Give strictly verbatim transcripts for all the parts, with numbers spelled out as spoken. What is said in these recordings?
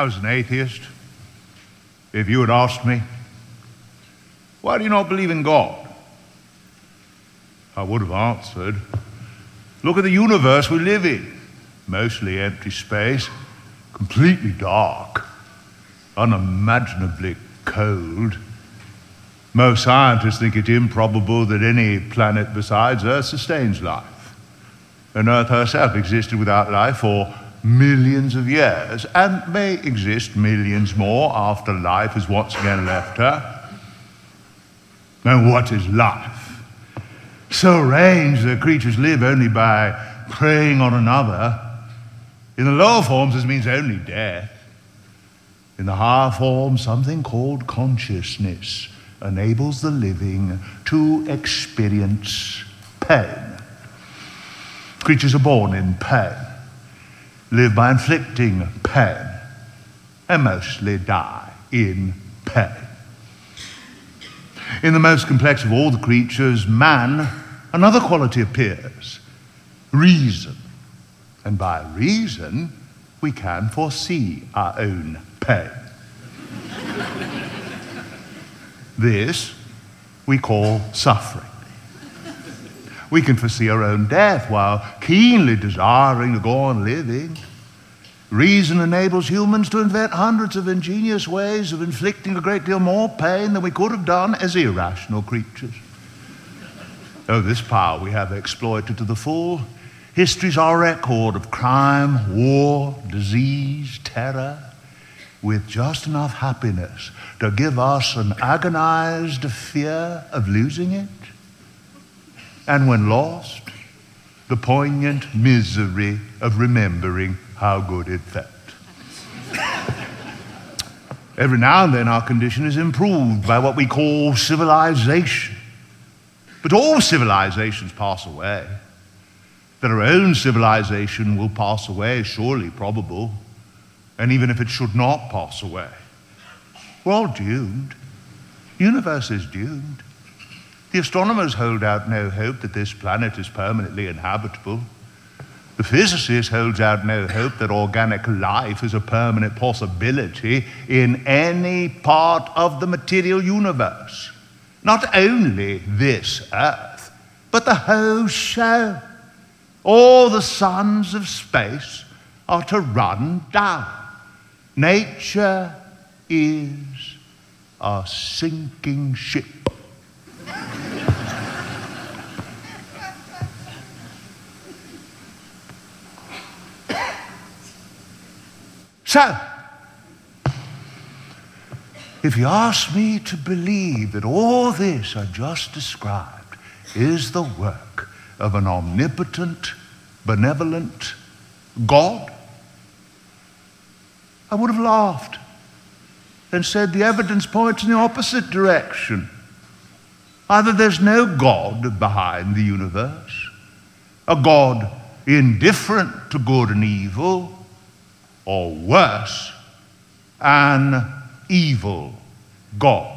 was an atheist, if you had asked me, why do you not believe in God? I would have answered, look at the universe we live in. Mostly empty space, completely dark, unimaginably cold. Most scientists think it improbable that any planet besides Earth sustains life. And Earth herself existed without life for millions of years, and may exist millions more after life has once again left her. And what is life? So arranged that creatures live only by preying on another. In the lower forms, this means only death. In the higher form, something called consciousness enables the living to experience pain. Creatures are born in pain, live by inflicting pain, and mostly die in pain. In the most complex of all the creatures, man, another quality appears, reason. And by reason, we can foresee our own pain. This we call suffering. We can foresee our own death while keenly desiring to go on living. Reason enables humans to invent hundreds of ingenious ways of inflicting a great deal more pain than we could have done as irrational creatures. Oh, this power we have exploited to the full. History's our record of crime, war, disease, terror, with just enough happiness to give us an agonized fear of losing it. And when lost, the poignant misery of remembering how good it felt. Every now and then our condition is improved by what we call civilization. But all civilizations pass away. That our own civilization will pass away is surely probable. And even if it should not pass away, we're all doomed. The universe is doomed. The astronomers hold out no hope that this planet is permanently inhabitable. The physicist holds out no hope that organic life is a permanent possibility in any part of the material universe. Not only this Earth, but the whole show. All the suns of space are to run down. Nature is a sinking ship. So, if you ask me to believe that all this I just described is the work of an omnipotent, benevolent God, I would have laughed and said the evidence points in the opposite direction. Either there's no God behind the universe, a God indifferent to good and evil, or worse, an evil God.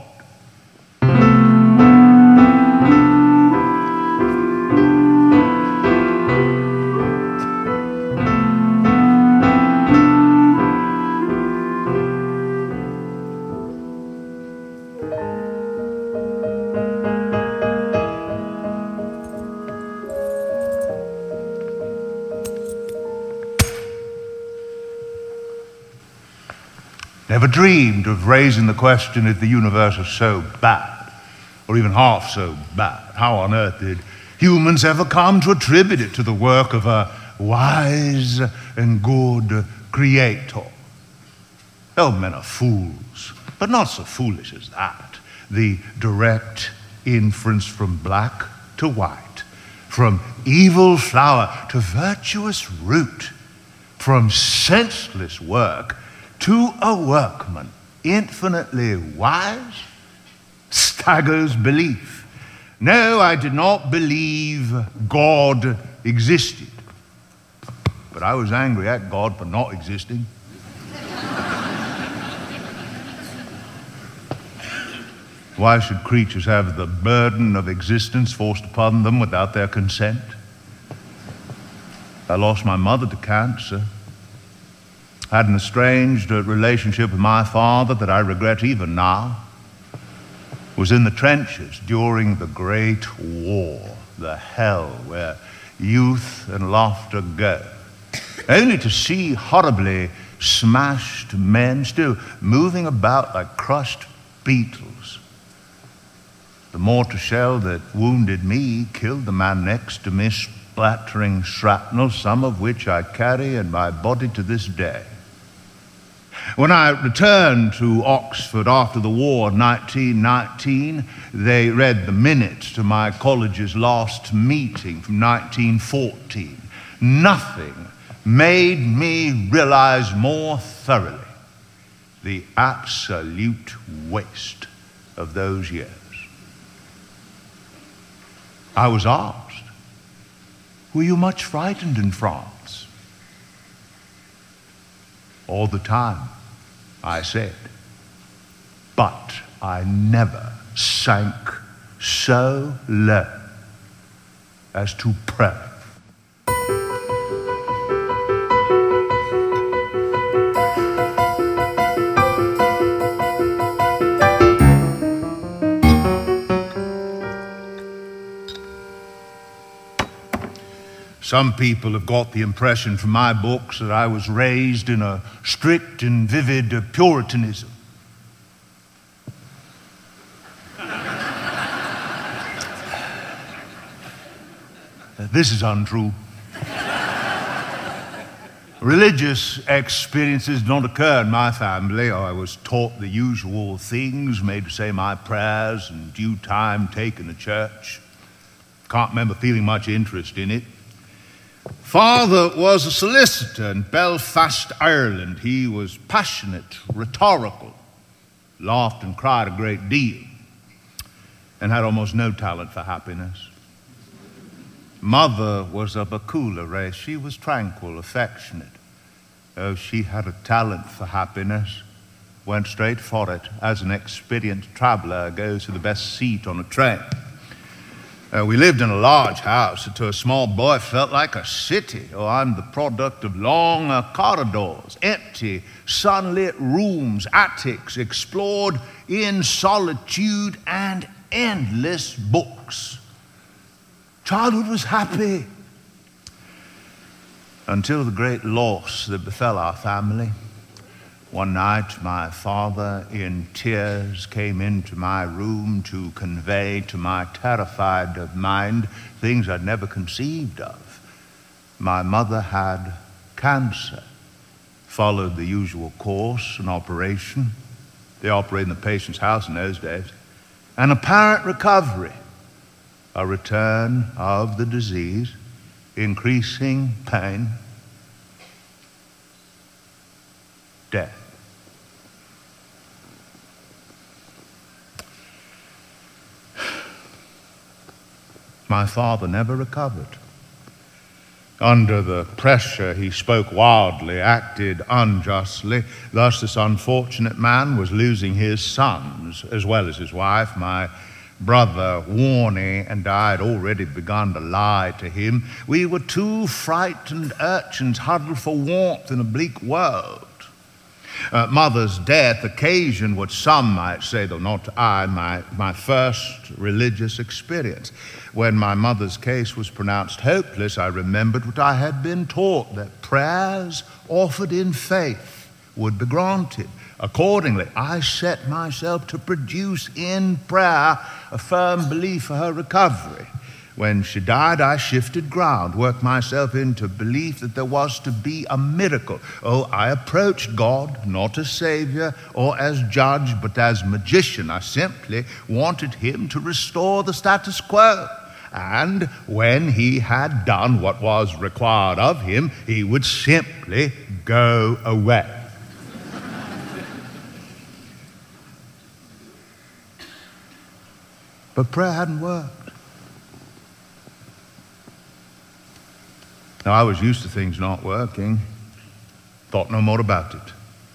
Never dreamed of raising the question if the universe is so bad, or even half so bad. How on earth did humans ever come to attribute it to the work of a wise and good creator? Oh, men are fools, but not so foolish as that. The direct inference from black to white, from evil flower to virtuous root, from senseless work to a workman infinitely wise, staggers belief. No, I did not believe God existed, but I was angry at God for not existing. Why should creatures have the burden of existence forced upon them without their consent? I lost my mother to cancer. had an estranged relationship with my father that I regret even now, was in the trenches during the Great War, the hell where youth and laughter go, only to see horribly smashed men still moving about like crushed beetles. The mortar shell that wounded me killed the man next to me, splattering shrapnel, some of which I carry in my body to this day. When I returned to Oxford after the war, nineteen nineteen, they read the minutes to my college's last meeting from nineteen fourteen. Nothing made me realize more thoroughly the absolute waste of those years. I was asked, "Were you much frightened in France?" All the time, I said, but I never sank so low as to pray. Some people have got the impression from my books that I was raised in a strict and vivid Puritanism. This is untrue. Religious experiences don't occur in my family. I was taught the usual things, made to say my prayers in due time, taken to church. Can't remember feeling much interest in it. Father was a solicitor in Belfast, Ireland. He was passionate, rhetorical, laughed and cried a great deal, and had almost no talent for happiness. Mother was of a cooler race. She was tranquil, affectionate. Oh, she had a talent for happiness, went straight for it, as an experienced traveler goes to the best seat on a train. Uh, we lived in a large house that to a small boy felt like a city. Oh, I'm the product of long uh, corridors, empty, sunlit rooms, attics explored in solitude, and endless books. Childhood was happy until the great loss that befell our family. One night, my father, in tears, came into my room to convey to my terrified mind things I'd never conceived of. My mother had cancer, followed the usual course, an operation. They operated in the patient's house in those days. An apparent recovery, a return of the disease, increasing pain, death. My father never recovered. Under the pressure, he spoke wildly, acted unjustly. Thus, this unfortunate man was losing his sons, as well as his wife. My brother, Warnie, and I had already begun to lie to him. We were two frightened urchins huddled for warmth in a bleak world. Uh, mother's death occasioned what some might say, though not I, my, my first religious experience. When my mother's case was pronounced hopeless, I remembered what I had been taught, that prayers offered in faith would be granted. Accordingly, I set myself to produce in prayer a firm belief for her recovery. When she died, I shifted ground, worked myself into belief that there was to be a miracle. Oh, I approached God not as Savior or as judge, but as magician. I simply wanted him to restore the status quo. And when he had done what was required of him, he would simply go away. But prayer hadn't worked. Now, I was used to things not working, thought no more about it.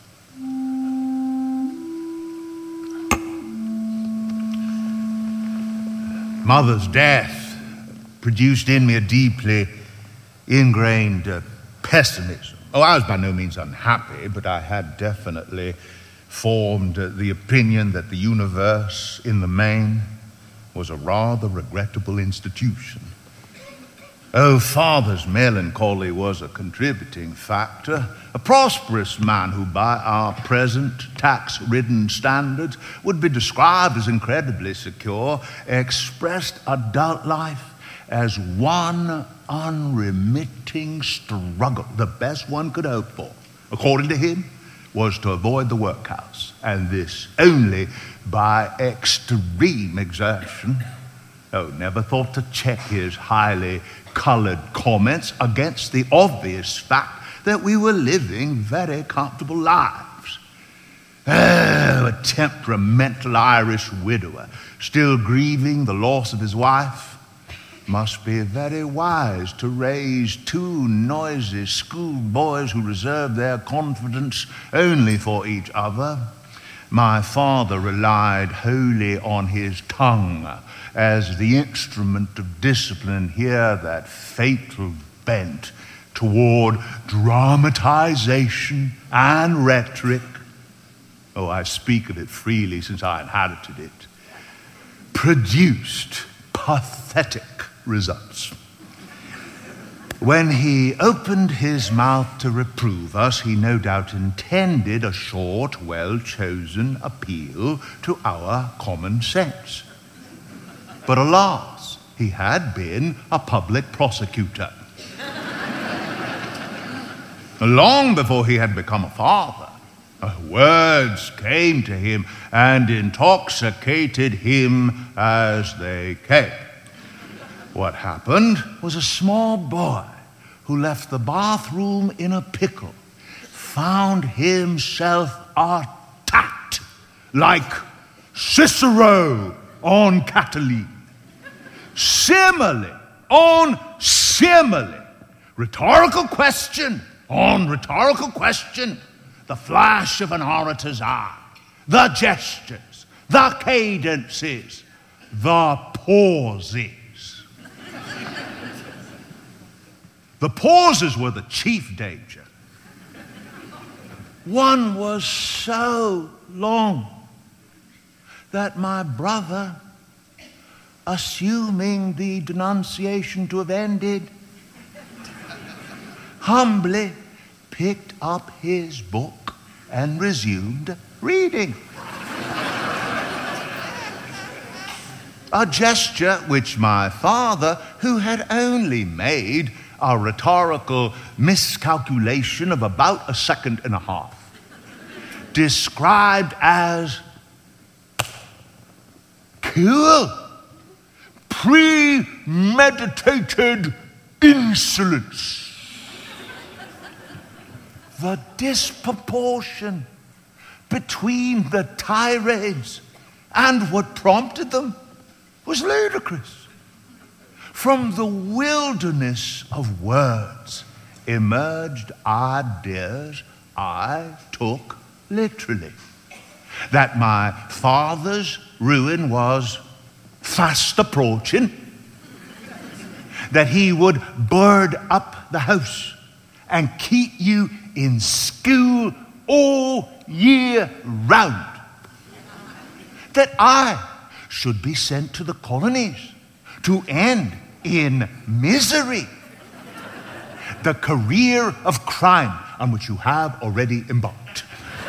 Mother's death produced in me a deeply ingrained uh, pessimism, Oh, I was by no means unhappy, but I had definitely formed uh, the opinion that the universe, in the main, was a rather regrettable institution. Oh, Father's melancholy was a contributing factor. A prosperous man who, by our present tax-ridden standards, would be described as incredibly secure, expressed adult life as one unremitting struggle. The best one could hope for, according to him, was to avoid the workhouse, and this only by extreme exertion. Oh, never thought to check his highly colored comments against the obvious fact that we were living very comfortable lives. Oh, a temperamental Irish widower, still grieving the loss of his wife, must be very wise to raise two noisy schoolboys who reserve their confidence only for each other. My father relied wholly on his tongue as the instrument of discipline. Here, that fatal bent toward dramatization and rhetoric. Oh, I speak of it freely since I inherited it. Produced pathetic results. When he opened his mouth to reprove us, he no doubt intended a short, well-chosen appeal to our common sense. But alas, he had been a public prosecutor. Long before he had become a father, words came to him and intoxicated him as they came. What happened was a small boy who left the bathroom in a pickle found himself attacked like Cicero on Catiline. Simile on simile. Rhetorical question on rhetorical question. The flash of an orator's eye. The gestures. The cadences. The pauses. The pauses were the chief danger. One was so long that my brother, assuming the denunciation to have ended, humbly picked up his book and resumed reading. A gesture which my father, who had only made a rhetorical miscalculation of about a second and a half, described as cool, premeditated insolence. The disproportion between the tirades and what prompted them was ludicrous. From the wilderness of words emerged ideas I took literally. That my father's ruin was fast approaching. That he would board up the house and keep you in school all year round. That I should be sent to the colonies to end in misery the career of crime on which you have already embarked.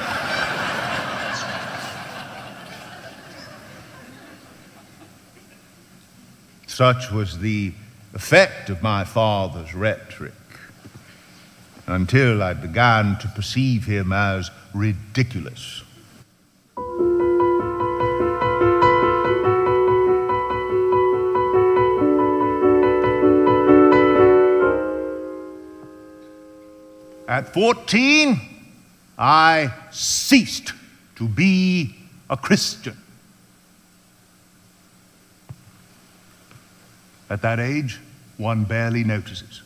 Such was the effect of my father's rhetoric, until I began to perceive him as ridiculous. At fourteen, I ceased to be a Christian. At that age, one barely notices.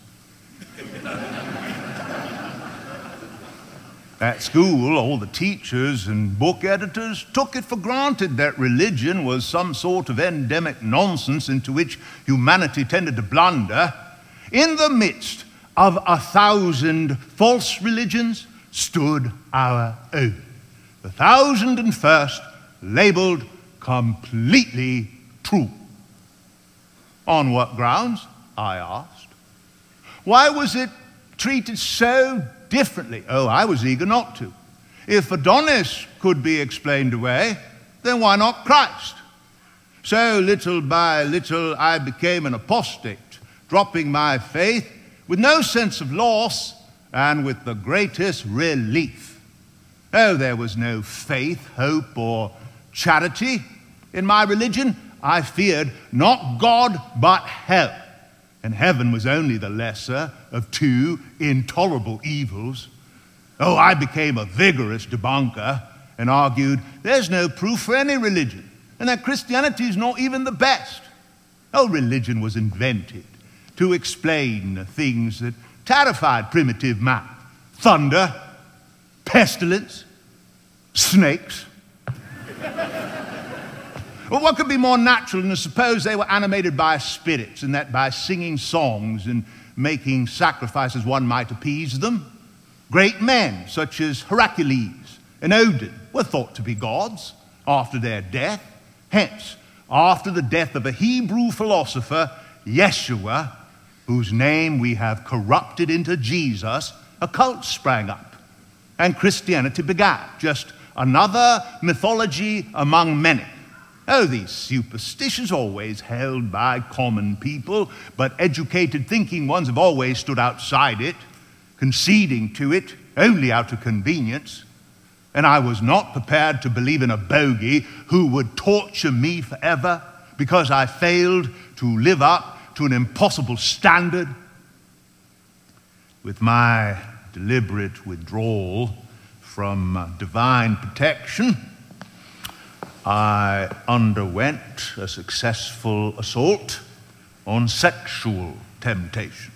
At school, all the teachers and book editors took it for granted that religion was some sort of endemic nonsense into which humanity tended to blunder. In the midst of a thousand false religions stood our own. The thousand and first labeled completely true. On what grounds? I asked. Why was it treated so differently? Oh, I was eager not to. If Adonis could be explained away, then why not Christ? So little by little I became an apostate, dropping my faith with no sense of loss and with the greatest relief. Oh, there was no faith, hope, or charity in my religion. I feared not God, but hell. And heaven was only the lesser of two intolerable evils. Oh, I became a vigorous debunker and argued there's no proof for any religion, and that Christianity is not even the best. Oh, religion was invented to explain things that terrified primitive man. Thunder, pestilence, snakes. Well, what could be more natural than to suppose they were animated by spirits, and that by singing songs and making sacrifices one might appease them? Great men such as Hercules and Odin were thought to be gods after their death. Hence, after the death of a Hebrew philosopher, Yeshua, whose name we have corrupted into Jesus, a cult sprang up, and Christianity began, just another mythology among many. Oh, these superstitions always held by common people, but educated thinking ones have always stood outside it, conceding to it only out of convenience. And I was not prepared to believe in a bogey who would torture me forever because I failed to live up to an impossible standard. With my deliberate withdrawal from divine protection, I underwent a successful assault on sexual temptation.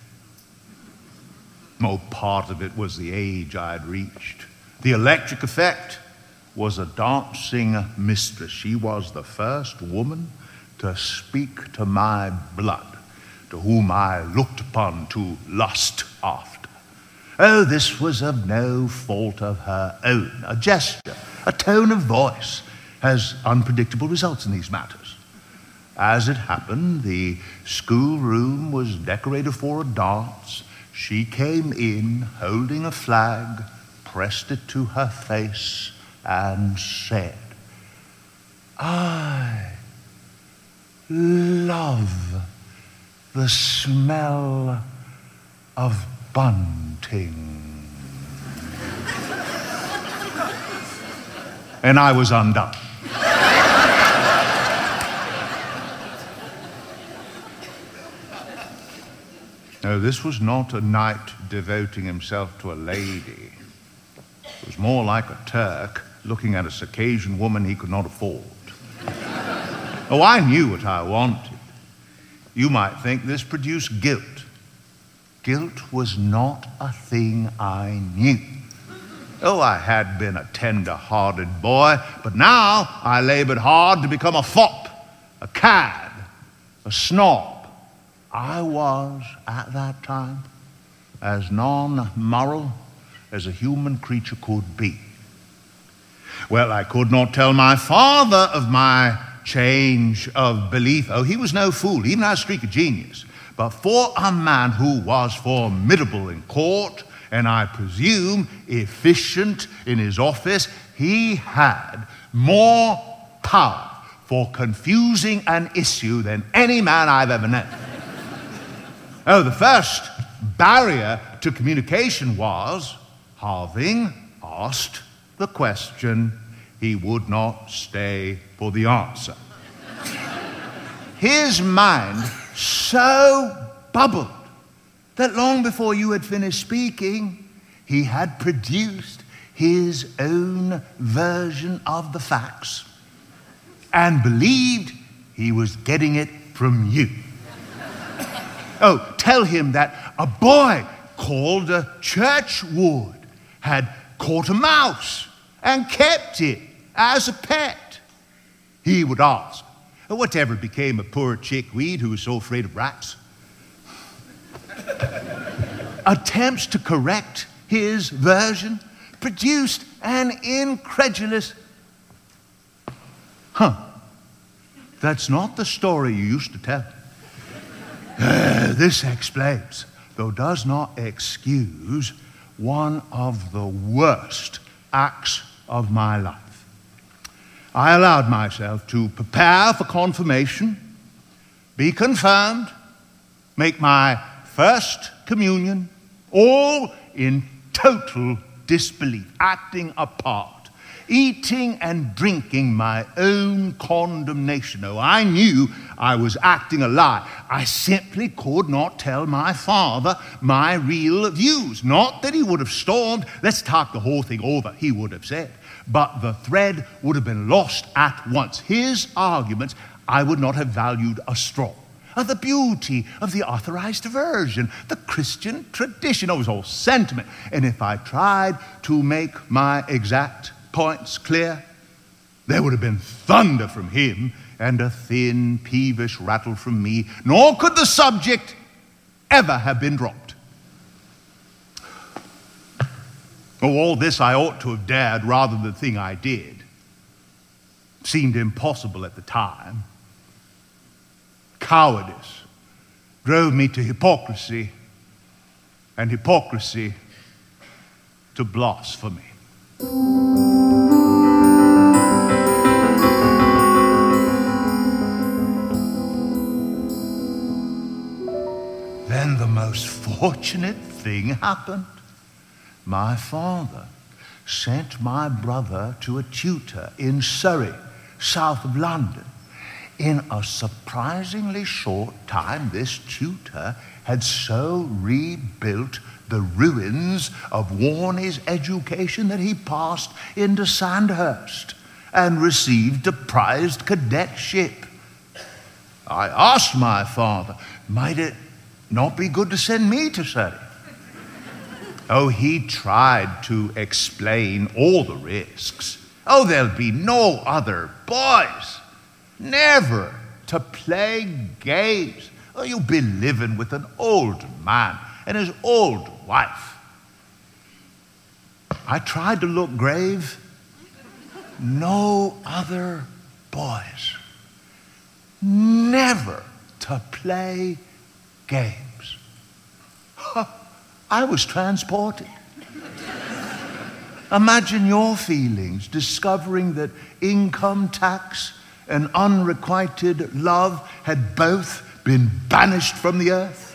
No part of it was the age I had reached. The electric effect was a dancing mistress. She was the first woman to speak to my blood, to whom I looked upon to lust after. Oh, this was of no fault of her own. A gesture, a tone of voice has unpredictable results in these matters. As it happened, the schoolroom was decorated for a dance. She came in holding a flag, pressed it to her face, and said, "I love the smell of bunting." And I was undone. No, this was not a knight devoting himself to a lady. It was more like a Turk looking at a Circassian woman he could not afford. Oh, I knew what I wanted. You might think this produced guilt. Guilt was not a thing I knew. Oh, I had been a tender-hearted boy, but now I labored hard to become a fop, a cad, a snob. I was, at that time, as non-moral as a human creature could be. Well, I could not tell my father of my change of belief. Oh, he was no fool, even had a streak of genius. But for a man who was formidable in court, and I presume efficient in his office, he had more power for confusing an issue than any man I've ever known. Oh, the first barrier to communication was, having asked the question, he would not stay for the answer. His mind so bubbled that long before you had finished speaking, he had produced his own version of the facts and believed he was getting it from you. Oh, tell him that a boy called a Churchwood had caught a mouse and kept it as a pet. He would ask, whatever became of poor chickweed who was so afraid of rats? attempts to correct his version produced an incredulous, huh, that's not the story you used to tell. Uh, this explains, though does not excuse, one of the worst acts of my life. I allowed myself to prepare for confirmation, be confirmed, make my first communion, all in total disbelief, acting a part, eating and drinking my own condemnation. Oh, I knew I was acting a lie. I simply could not tell my father my real views. Not that he would have stormed, let's talk the whole thing over, he would have said. But the thread would have been lost at once. His arguments I would not have valued a straw. Of the beauty of the authorized version, the Christian tradition. It was all sentiment. And if I tried to make my exact points clear, there would have been thunder from him and a thin, peevish rattle from me, nor could the subject ever have been dropped. Oh, all this I ought to have dared rather than the thing I did. Seemed impossible at the time. Cowardice drove me to hypocrisy, and hypocrisy to blasphemy. Then the most fortunate thing happened. My father sent my brother to a tutor in Surrey, south of London. In a surprisingly short time, this tutor had so rebuilt the ruins of Warney's education that he passed into Sandhurst and received a prized cadetship. I asked my father, might it not be good to send me to Surrey? Oh, he tried to explain all the risks. Oh, there'll be no other boys. Never to play games. Oh, you'll be living with an old man and his old wife. I tried to look grave. No other boys. Never to play games. Huh, I was transported. Imagine your feelings discovering that income tax and unrequited love had both been banished from the earth.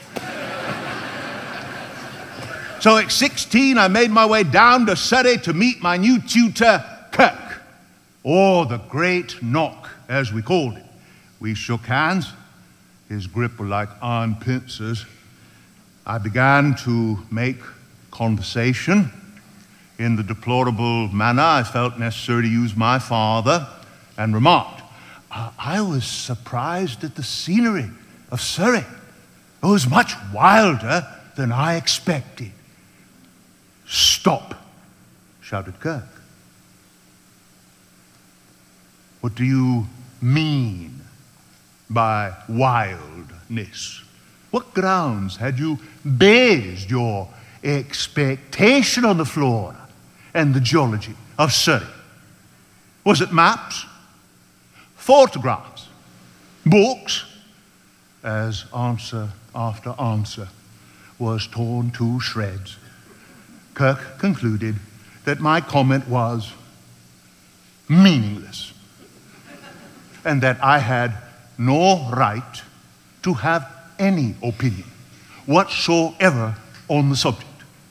So at sixteen, I made my way down to Surrey to meet my new tutor, Kirk, or the Great Knock, as we called it. We shook hands. His grip was like iron pincers. I began to make conversation in the deplorable manner I felt necessary to use my father, and remarked, Uh, I was surprised at the scenery of Surrey. It was much wilder than I expected. Stop, shouted Kirk. What do you mean by wildness? What grounds had you based your expectation on the flora and the geology of Surrey? Was it maps? Photographs, books, as answer after answer was torn to shreds. Kirk concluded that my comment was meaningless and that I had no right to have any opinion whatsoever on the subject.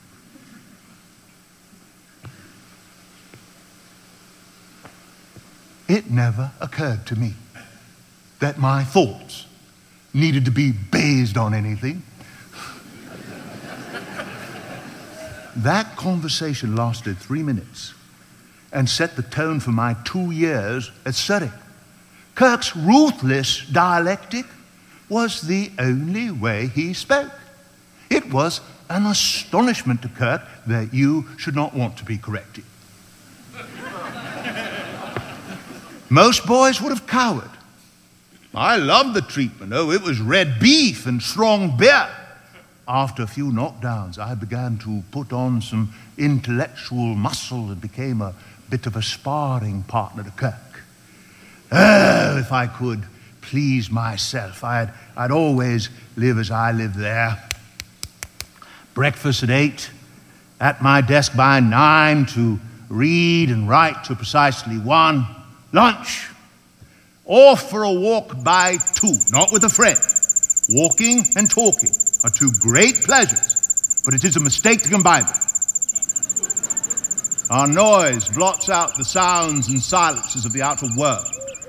It never occurred to me that my thoughts needed to be based on anything. That conversation lasted three minutes and set the tone for my two years at Surrey. Kirk's ruthless dialectic was the only way he spoke. It was an astonishment to Kirk that you should not want to be corrected. Most boys would have cowered. I loved the treatment. Oh, it was red beef and strong beer. after a few knockdowns, I began to put on some intellectual muscle and became a bit of a sparring partner to Kirk. Oh, if I could please myself, I'd, I'd always live as I lived there. Breakfast at eight, at my desk by nine to read and write to precisely one. Lunch, off for a walk by two, not with a friend. Walking and talking are two great pleasures, but it is a mistake to combine them. Our noise blots out the sounds and silences of the outer world.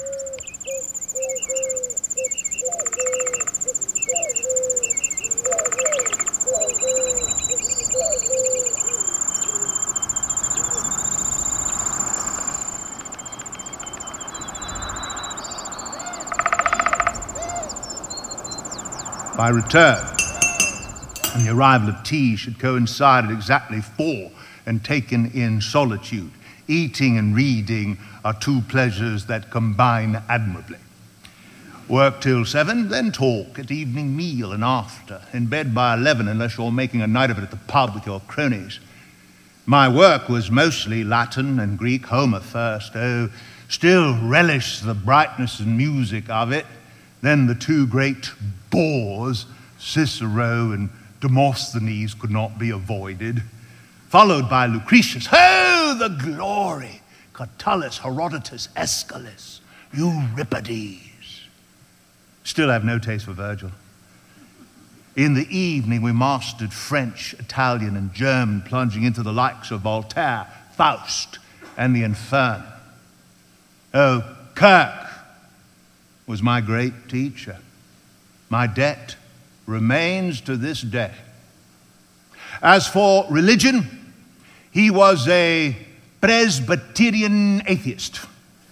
My return and the arrival of tea should coincide at exactly four, and taken in solitude. Eating and reading are two pleasures that combine admirably. Work till seven, then talk at evening meal and after. In bed by eleven, unless you're making a night of it at the pub with your cronies. My work was mostly Latin and Greek, Homer first. Oh, still relish the brightness and music of it. Then the two great bores, Cicero and Demosthenes, could not be avoided, followed by Lucretius. Oh, the glory! Catullus, Herodotus, Aeschylus, Euripides. Still have no taste for Virgil. In the evening, we mastered French, Italian, and German, plunging into the likes of Voltaire, Faust, and the Inferno. Oh, Kirk was my great teacher. My debt remains to this day. As for religion, he was a Presbyterian atheist.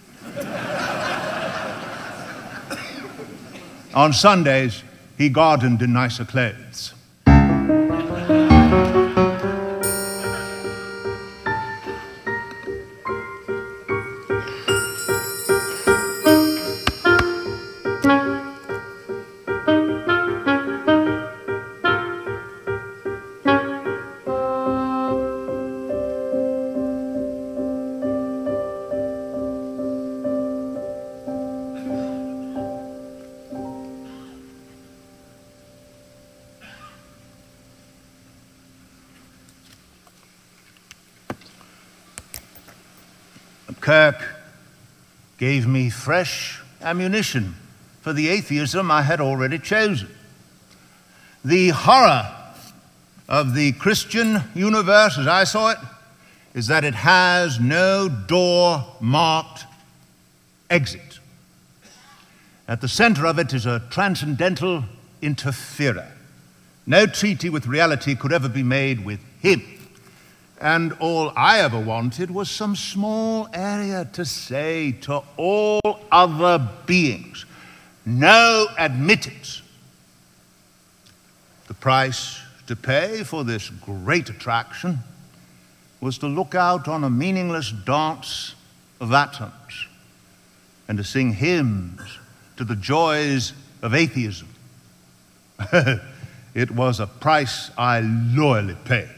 On Sundays, he gardened in nicer clothes. Kirk gave me fresh ammunition for the atheism I had already chosen. The horror of the Christian universe, as I saw it, is that it has no door marked exit. At the center of it is a transcendental interferer. No treaty with reality could ever be made with him. And all I ever wanted was some small area to say to all other beings, no admittance. The price to pay for this great attraction was to look out on a meaningless dance of atoms and to sing hymns to the joys of atheism. It was a price I loyally paid.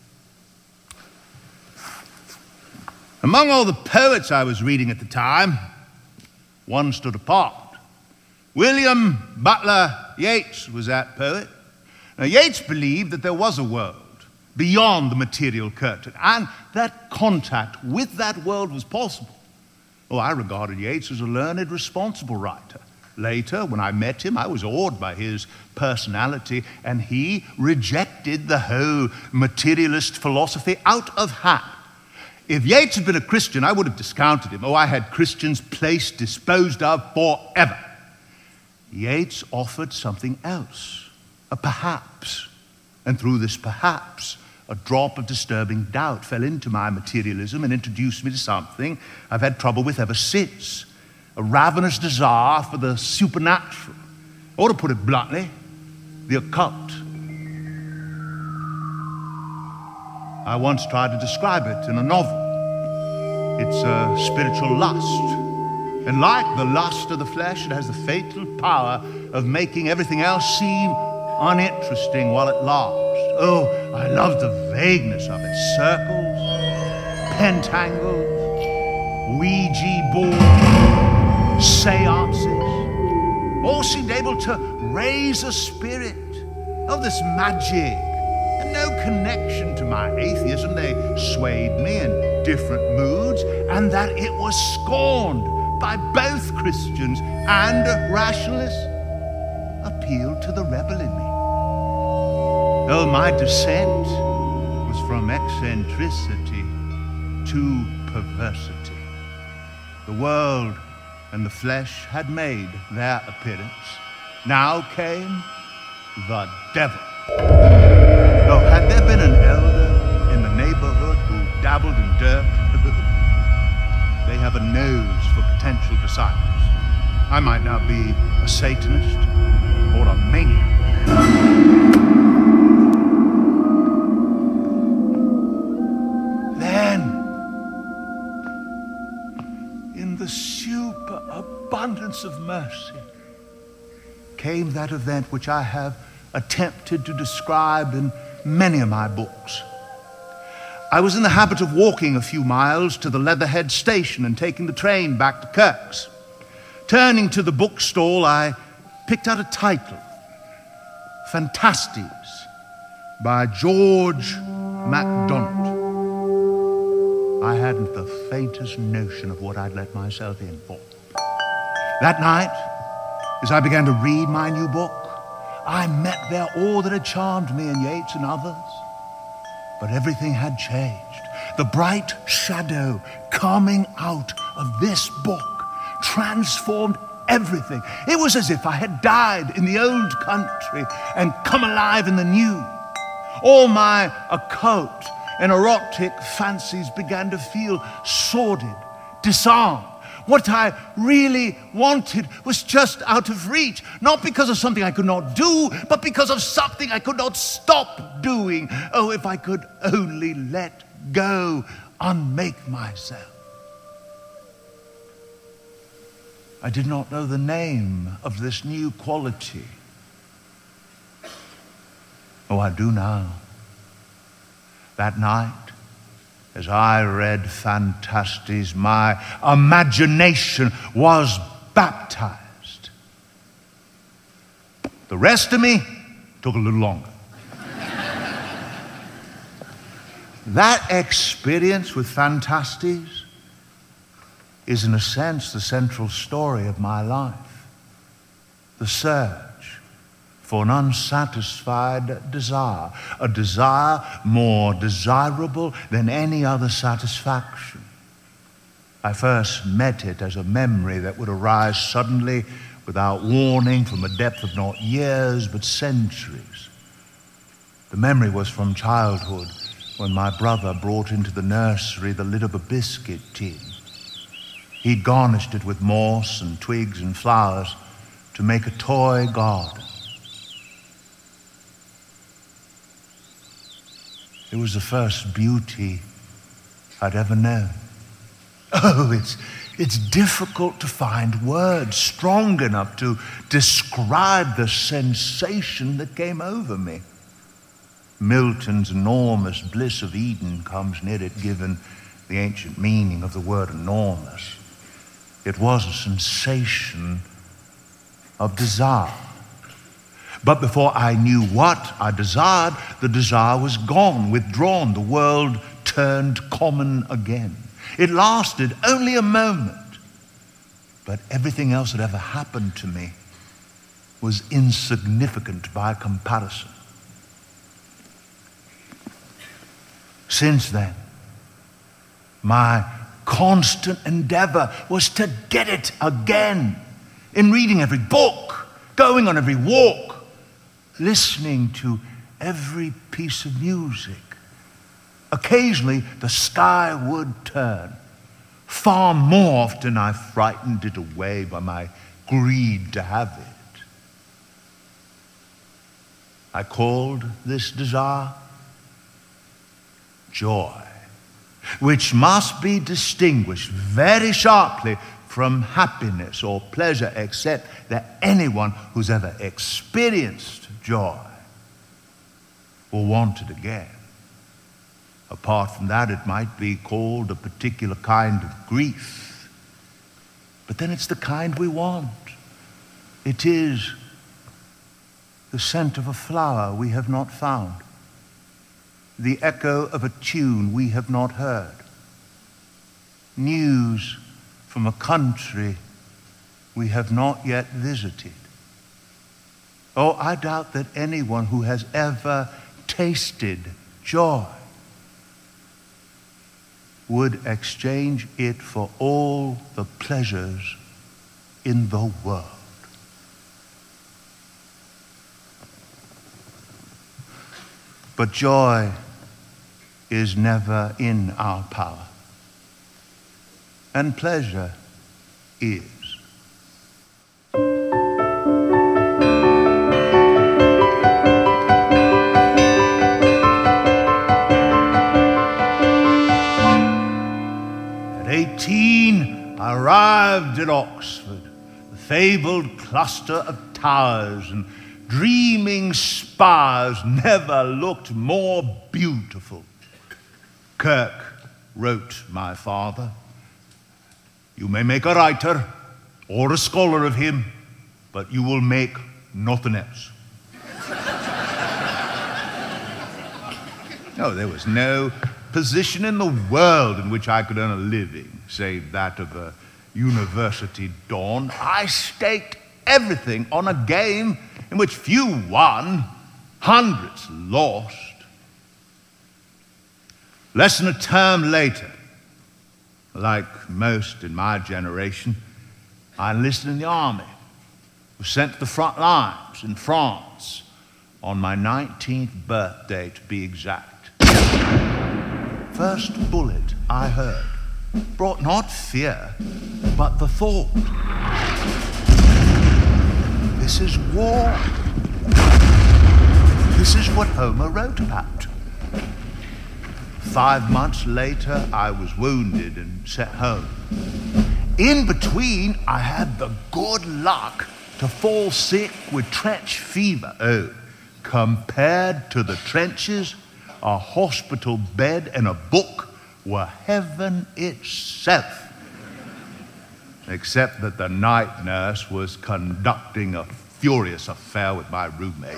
Among all the poets I was reading at the time, one stood apart. William Butler Yeats was that poet. Now, Yeats believed that there was a world beyond the material curtain, and that contact with that world was possible. Oh, I regarded Yeats as a learned, responsible writer. Later, when I met him, I was awed by his personality, and he rejected the whole materialist philosophy out of hand. If Yeats had been a Christian, I would have discounted him. Oh, I had Christians placed, disposed of forever. Yeats offered something else, a perhaps. And through this perhaps, a drop of disturbing doubt fell into my materialism and introduced me to something I've had trouble with ever since, a ravenous desire for the supernatural, or to put it bluntly, the occult. I once tried to describe it in a novel. It's a spiritual lust. And like the lust of the flesh, it has the fatal power of making everything else seem uninteresting while it lasts. Oh, I love the vagueness of it. Circles, pentangles, Ouija boards, seances, all seemed able to raise a spirit of this magic and no connection to my atheism. They swayed me in different moods, and that it was scorned by both Christians and rationalists appealed to the rebel in me. Oh, my descent was from eccentricity to perversity. The world and the flesh had made their appearance. Now came the devil. Oh, had there been an elder in the neighborhood who dabbled in dirt? They have a nose for potential disciples. I might now be a Satanist or a maniac. Then, in the superabundance of mercy, came that event which I have attempted to describe in many of my books. I was in the habit of walking a few miles to the Leatherhead station and taking the train back to Kirk's. Turning to the bookstall, I picked out a title, Phantastes by George MacDonald. I hadn't the faintest notion of what I'd let myself in for. That night, as I began to read my new book, I met there all that had charmed me in Yeats and others. But everything had changed. The bright shadow coming out of this book transformed everything. It was as if I had died in the old country and come alive in the new. All my occult and erotic fancies began to feel sordid, disarmed. What I really wanted was just out of reach, not because of something I could not do, but because of something I could not stop doing. Oh, if I could only let go, unmake myself. I did not know the name of this new quality. Oh, I do now. That night, as I read Phantastes, my imagination was baptized. The rest of me took a little longer. That experience with Phantastes is, in a sense, the central story of my life. The search for an unsatisfied desire, a desire more desirable than any other satisfaction. I first met it as a memory that would arise suddenly without warning from a depth of not years but centuries. The memory was from childhood, when my brother brought into the nursery the lid of a biscuit tin. He'd garnished it with moss and twigs and flowers to make a toy garden. It was the first beauty I'd ever known. Oh, it's, it's difficult to find words strong enough to describe the sensation that came over me. Milton's enormous bliss of Eden comes near it, given the ancient meaning of the word enormous. It was a sensation of desire. But before I knew what I desired, the desire was gone, withdrawn. The world turned common again. It lasted only a moment, but everything else that ever happened to me was insignificant by comparison. Since then, my constant endeavor was to get it again, in reading every book, going on every walk, listening to every piece of music. Occasionally, the sky would turn. Far more often, I frightened it away by my greed to have it. I called this desire joy, which must be distinguished very sharply from happiness or pleasure, except that anyone who's ever experienced joy will want it again. Apart from that, it might be called a particular kind of grief. But then it's the kind we want. It is the scent of a flower we have not found, the echo of a tune we have not heard, news from a country we have not yet visited. Oh, I doubt that anyone who has ever tasted joy would exchange it for all the pleasures in the world. But joy is never in our power, and pleasure is. At eighteen, I arrived at Oxford, the fabled cluster of towers and dreaming spires never looked more beautiful. Kirk wrote my father, "You may make a writer or a scholar of him, but you will make nothing else." No, there was no position in the world in which I could earn a living, save that of a university don. I staked everything on a game in which few won, hundreds lost. Less than a term later, like most in my generation, I enlisted in the army, was sent to the front lines in France on my nineteenth birthday, to be exact. First bullet I heard brought not fear, but the thought, this is war. This is what Homer wrote about. Five months later, I was wounded and sent home. In between, I had the good luck to fall sick with trench fever. Oh, compared to the trenches, a hospital bed and a book were heaven itself. Except that the night nurse was conducting a furious affair with my roommate.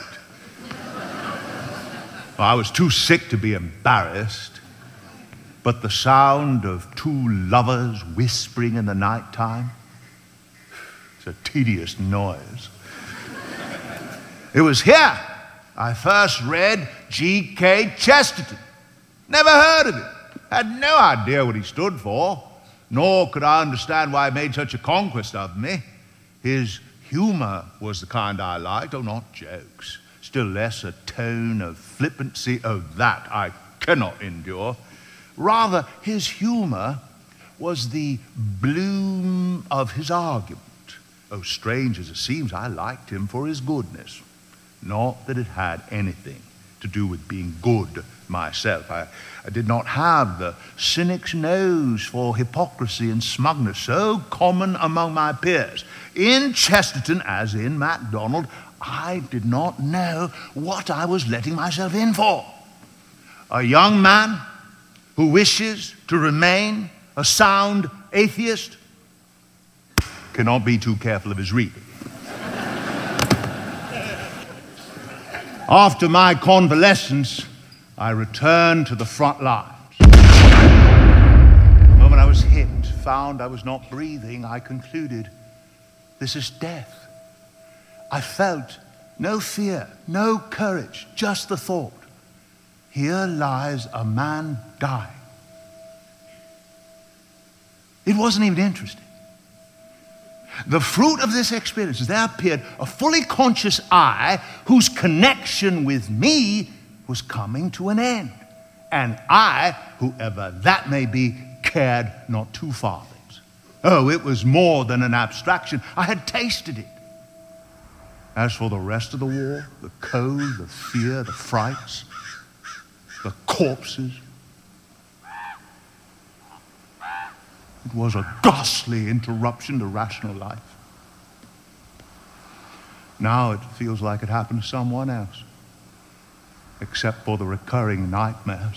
I was too sick to be embarrassed, but the sound of two lovers whispering in the nighttime, it's a tedious noise. It was here I first read G K Chesterton. Never heard of him. Had no idea what he stood for, nor could I understand why he made such a conquest of me. His humor was the kind I liked, oh, not jokes. Still less a tone of flippancy, oh, that I cannot endure. Rather, his humor was the bloom of his argument. Oh, strange as it seems, I liked him for his goodness. Not that it had anything to do with being good myself. I, I did not have the cynic's nose for hypocrisy and smugness so common among my peers. In Chesterton, as in MacDonald, I did not know what I was letting myself in for. A young man who wishes to remain a sound atheist cannot be too careful of his reading. After my convalescence, I returned to the front lines. The moment I was hit, found I was not breathing, I concluded, this is death. I felt no fear, no courage, just the thought, here lies a man dying. It wasn't even interesting. The fruit of this experience is there appeared a fully conscious I whose connection with me was coming to an end. And I, whoever that may be, cared not two farthings. Oh, it was more than an abstraction. I had tasted it. As for the rest of the war, the cold, the fear, the frights, the corpses, It was a ghastly interruption to rational life. Now it feels like it happened to someone else, except for the recurring nightmares.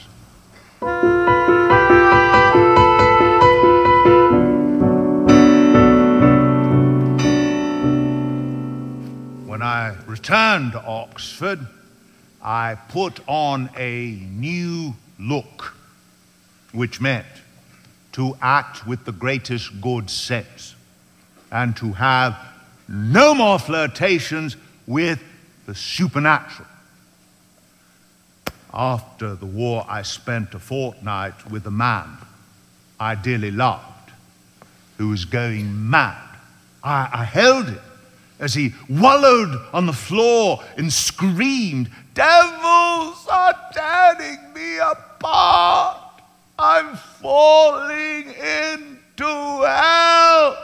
When I returned to Oxford, I put on a new look, which meant to act with the greatest good sense and to have no more flirtations with the supernatural. After the war, I spent a fortnight with a man I dearly loved, who was going mad. I, I held him as he wallowed on the floor and screamed, "Devils are tearing me apart! I'm falling into hell!"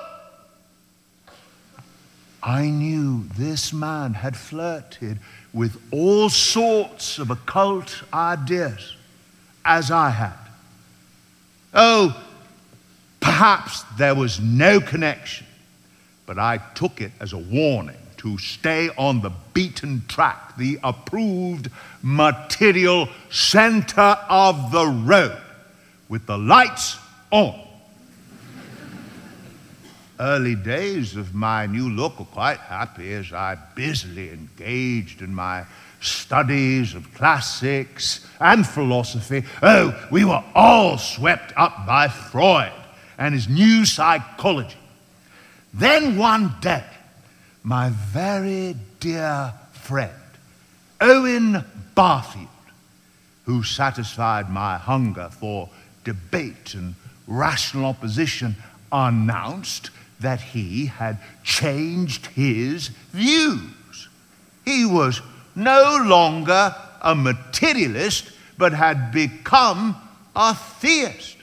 I knew this man had flirted with all sorts of occult ideas, as I had. Oh, perhaps there was no connection, but I took it as a warning to stay on the beaten track, the approved material center of the road, with the lights on. Early days of my new look were quite happy as I busily engaged in my studies of classics and philosophy. Oh, we were all swept up by Freud and his new psychology. Then one day, my very dear friend, Owen Barfield, who satisfied my hunger for debate and rational opposition, announced that he had changed his views. He was no longer a materialist, but had become a theist.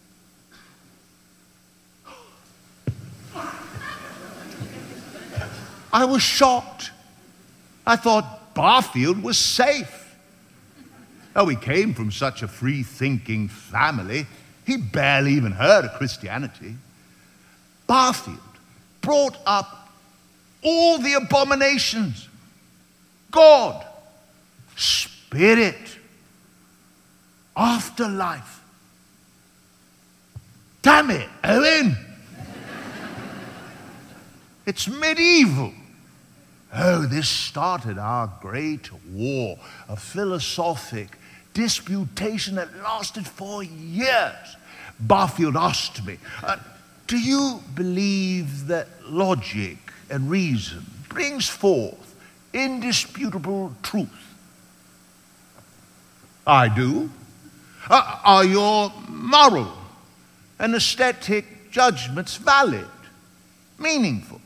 I was shocked. I thought Barfield was safe. Oh, he came from such a free-thinking family, he barely even heard of Christianity. Barfield brought up all the abominations: God, spirit, afterlife. Damn it, Owen! It's medieval. Oh, this started our great war, a philosophic disputation that lasted for years. Barfield asked me, uh, do you believe that logic and reason brings forth indisputable truth? I do. Uh, are your moral and aesthetic judgments valid, meaningful?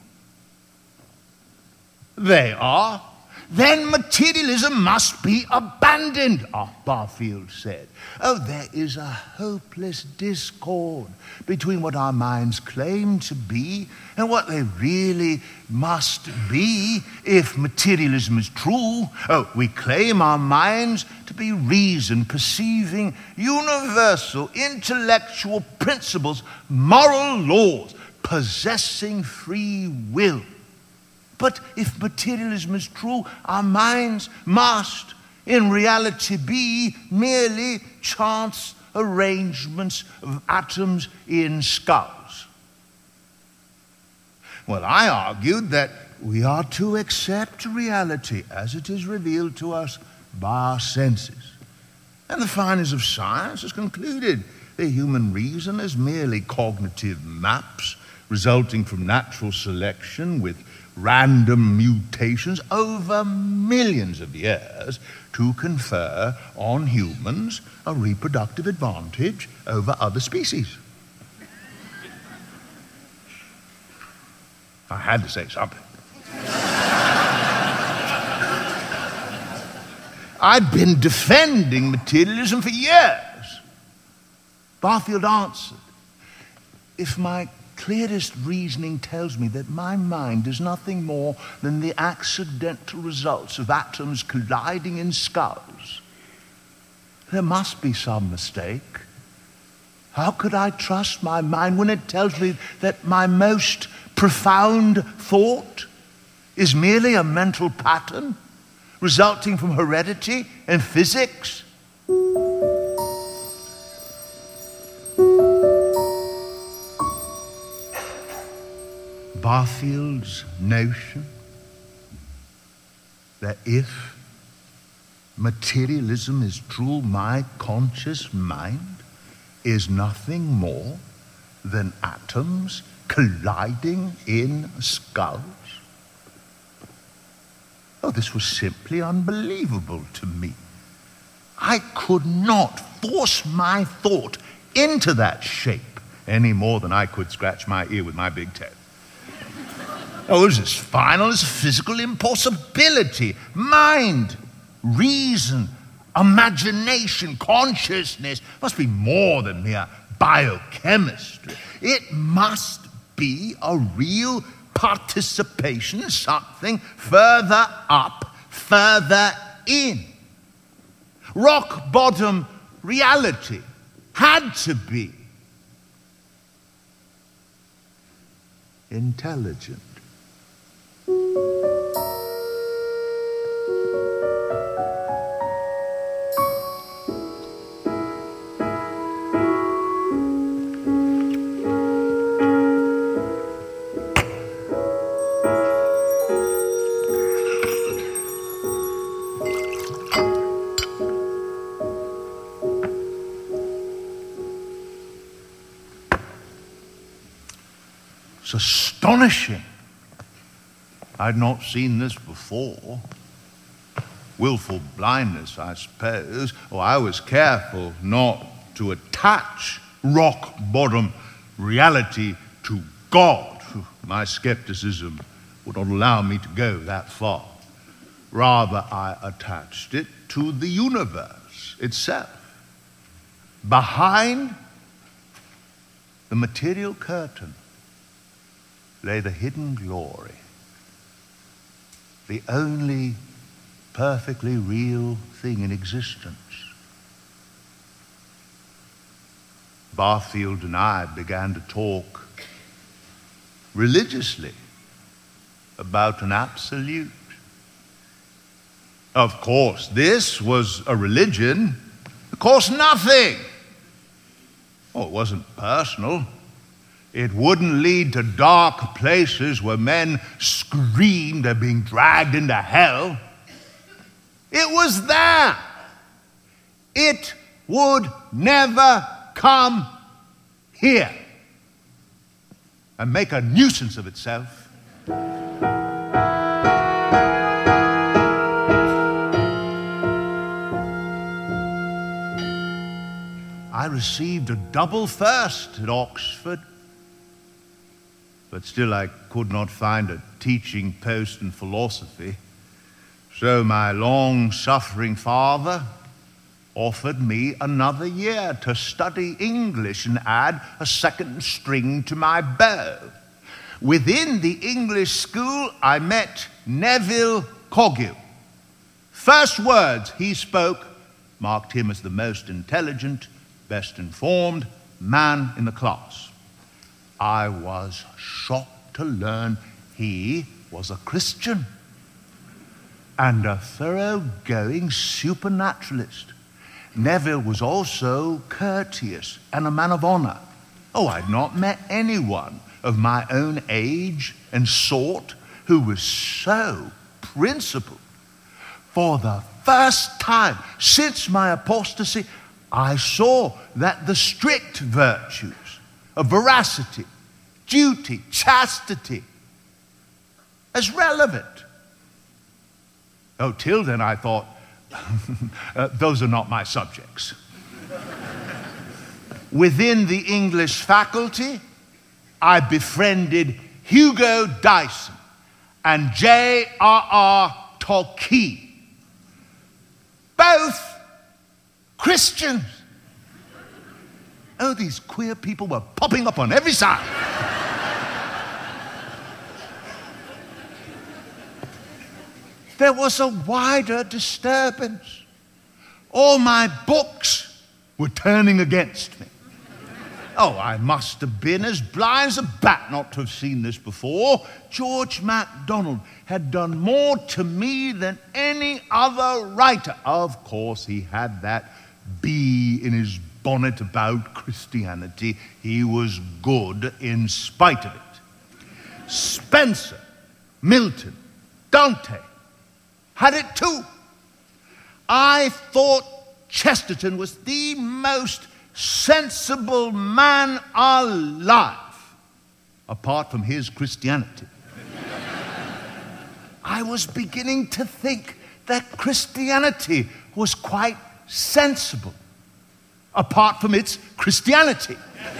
They are. Then materialism must be abandoned, Barfield said. Oh, there is a hopeless discord between what our minds claim to be and what they really must be if materialism is true. Oh, we claim our minds to be reason, perceiving universal intellectual principles, moral laws, possessing free will. But if materialism is true, our minds must, in reality, be merely chance arrangements of atoms in skulls. Well, I argued that we are to accept reality as it is revealed to us by our senses. And the finest of science has concluded the human reason is merely cognitive maps resulting from natural selection with random mutations over millions of years to confer on humans a reproductive advantage over other species. I had to say something. I'd been defending materialism for years. Barfield answered, if my clearest reasoning tells me that my mind is nothing more than the accidental results of atoms colliding in skulls, there must be some mistake. How could I trust my mind when it tells me that my most profound thought is merely a mental pattern resulting from heredity and physics? Barfield's notion that if materialism is true, my conscious mind is nothing more than atoms colliding in skulls. Oh, this was simply unbelievable to me. I could not force my thought into that shape any more than I could scratch my ear with my big toe. Oh, it was as final as physical impossibility. Mind, reason, imagination, consciousness must be more than mere biochemistry. It must be a real participation in something further up, further in. Rock bottom reality had to be intelligent. It's astonishing. I'd not seen this before. Willful blindness, I suppose, or I was careful not to attach rock bottom reality to God. My skepticism would not allow me to go that far. Rather, I attached it to the universe itself. Behind the material curtain lay the hidden glory, the only perfectly real thing in existence. Barfield and I began to talk religiously about an absolute. Of course, this was a religion that cost nothing. Oh, it wasn't personal. It wouldn't lead to dark places where men screamed they're being dragged into hell. It was there. It would never come here and make a nuisance of itself. I received a double first at Oxford, but still I could not find a teaching post in philosophy. So my long-suffering father offered me another year to study English and add a second string to my bow. Within the English school, I met Neville Coghill. First words he spoke marked him as the most intelligent, best informed man in the class. I was shocked to learn he was a Christian and a thoroughgoing supernaturalist. Neville was also courteous and a man of honor. Oh, I'd not met anyone of my own age and sort who was so principled. For the first time since my apostasy, I saw that the strict virtues of veracity, duty, chastity, as relevant. Oh, till then I thought, uh, those are not my subjects. Within the English faculty, I befriended Hugo Dyson and J R R Tolkien, both Christians. Oh, these queer people were popping up on every side. There was a wider disturbance. All my books were turning against me. Oh, I must have been as blind as a bat not to have seen this before. George MacDonald had done more to me than any other writer. Of course, he had that bee in his bonnet about Christianity. He was good in spite of it. Spencer, Milton, Dante had it too. I thought Chesterton was the most sensible man alive, apart from his Christianity. I was beginning to think that Christianity was quite sensible, apart from its Christianity.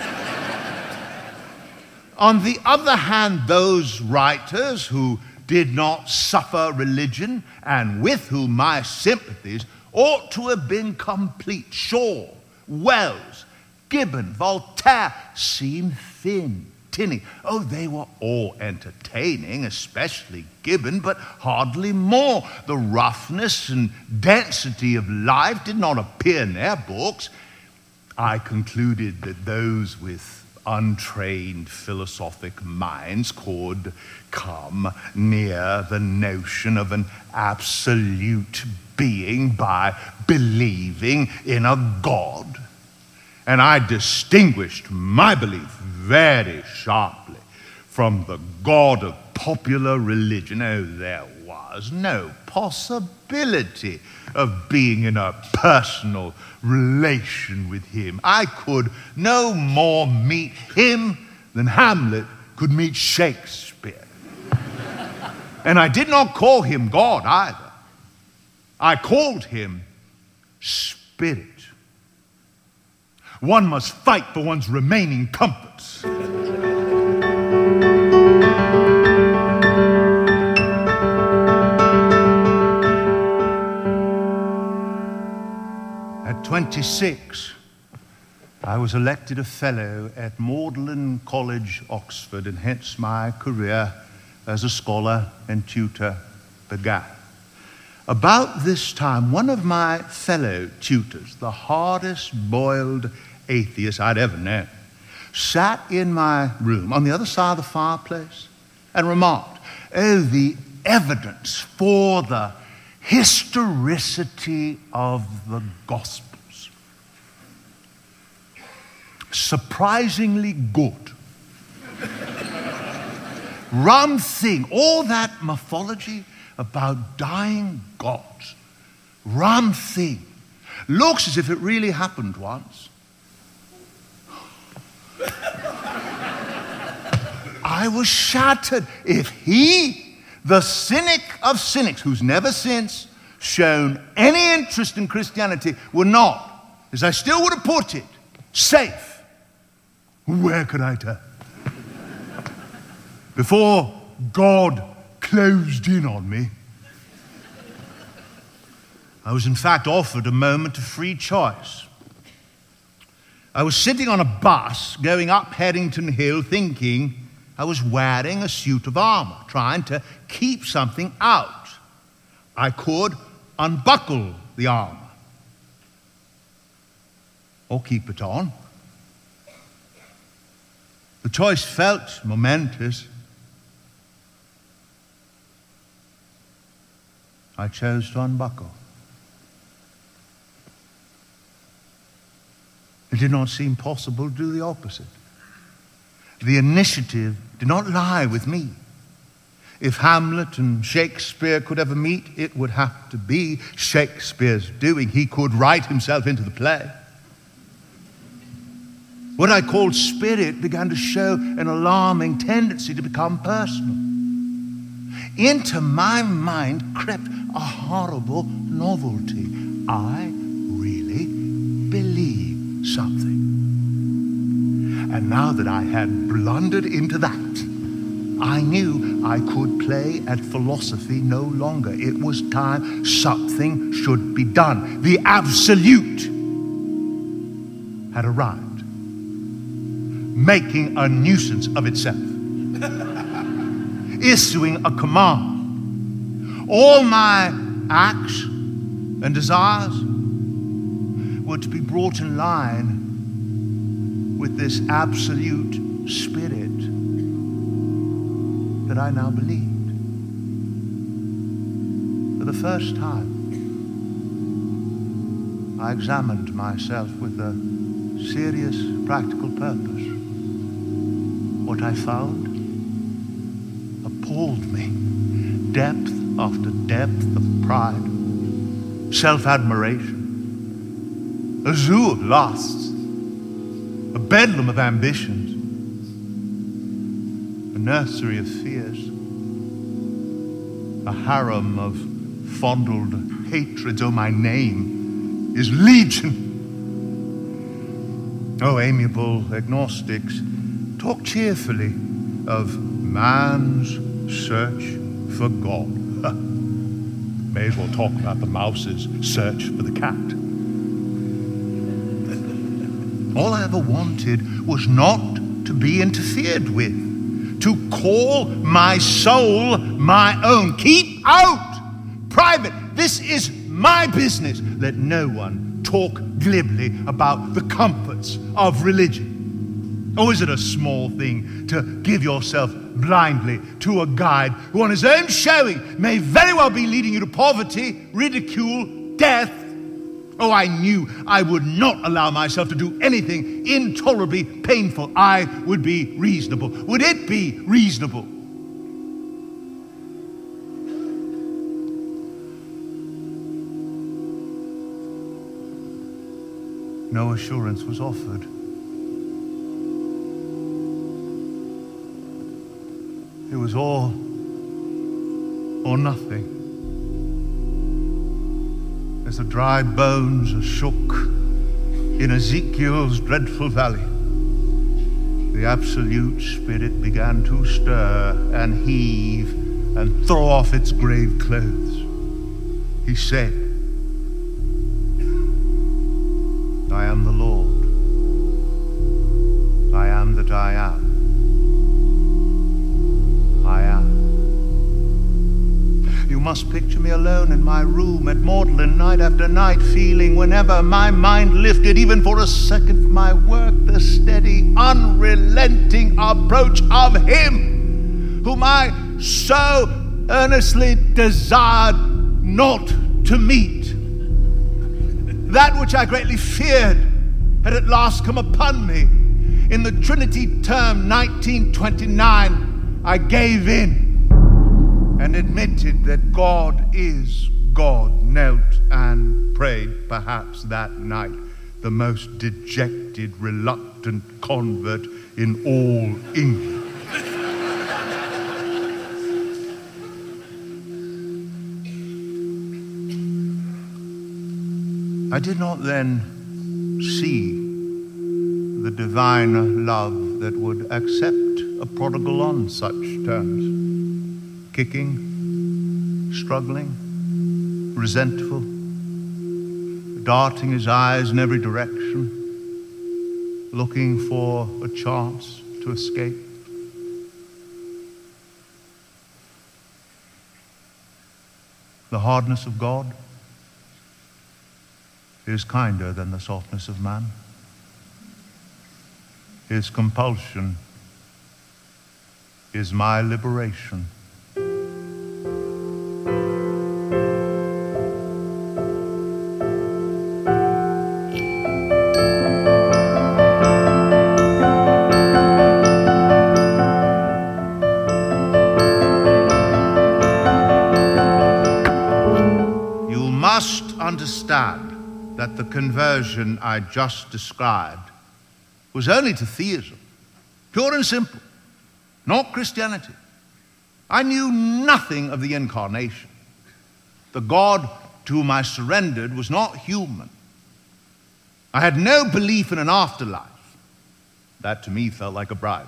On the other hand, those writers who did not suffer religion and with whom my sympathies ought to have been complete. Shaw, Wells, Gibbon, Voltaire seemed thin, tinny. Oh, they were all entertaining, especially Gibbon, but hardly more. The roughness and density of life did not appear in their books. I concluded that those with untrained philosophic minds could come near the notion of an absolute being by believing in a God. And I distinguished my belief very sharply from the God of popular religion. Oh, there was no possibility of being in a personal relation with him. I could no more meet him than Hamlet could meet Shakespeare. And I did not call him God either. I called him Spirit. One must fight for one's remaining comforts. At twenty-six, I was elected a fellow at Magdalen College, Oxford, and hence my career as a scholar and tutor began. About this time, one of my fellow tutors, the hardest-boiled atheist I'd ever known, sat in my room on the other side of the fireplace and remarked, oh, the evidence for the historicity of the Gospels. Surprisingly good. Rum thing, all that mythology about dying gods. Rum thing. Looks as if it really happened once. I was shattered. If he, the cynic of cynics, who's never since shown any interest in Christianity, were not, as I still would have put it, safe, where could I turn? Before God closed in on me, I was in fact offered a moment of free choice. I was sitting on a bus going up Headington Hill thinking I was wearing a suit of armor, trying to keep something out. I could unbuckle the armor or keep it on. The choice felt momentous. I chose to unbuckle. It did not seem possible to do the opposite. The initiative did not lie with me. If Hamlet and Shakespeare could ever meet, it would have to be Shakespeare's doing. He could write himself into the play. What I called spirit began to show an alarming tendency to become personal. Into my mind crept a horrible novelty. I really believe something. And now that I had blundered into that, I knew I could play at philosophy no longer. It was time something should be done. The absolute had arrived, making a nuisance of itself. Issuing a command. All my acts and desires were to be brought in line with this absolute spirit that I now believed. For the first time, I examined myself with a serious practical purpose. What I found appalled me. Depth after depth of pride, self-admiration, a zoo of lusts, a bedlam of ambitions, a nursery of fears, a harem of fondled hatreds. Oh, my name is Legion. Oh, amiable agnostics, talk cheerfully of man's search for God. May as well talk about the mouse's search for the cat. All I ever wanted was not to be interfered with, to call my soul my own. Keep out! Private. This is my business. Let no one talk glibly about the comforts of religion. Or is it a small thing to give yourself blindly to a guide who on his own showing may very well be leading you to poverty, ridicule, death? Oh, I knew I would not allow myself to do anything intolerably painful. I would be reasonable. Would it be reasonable? No assurance was offered. It was all or nothing. As the dry bones shook in Ezekiel's dreadful valley, the absolute spirit began to stir and heave and throw off its grave clothes. He said, I am the Lord. I am that I am. I am. You must picture me alone in my room at Magdalen night after night, feeling whenever my mind lifted, even for a second from my work, the steady, unrelenting approach of Him whom I so earnestly desired not to meet. That which I greatly feared had at last come upon me. In the Trinity term nineteen twenty-nine, I gave in and admitted that God is God, knelt and prayed, perhaps that night, the most dejected, reluctant convert in all England. I did not then see the divine love that would accept a prodigal on such terms, kicking, struggling, resentful, darting his eyes in every direction, looking for a chance to escape. The hardness of God is kinder than the softness of man. His compulsion is my liberation. You must understand that the conversion I just described was only to theism, pure and simple, not Christianity. I knew nothing of the incarnation. The God to whom I surrendered was not human. I had no belief in an afterlife. That to me felt like a bribe.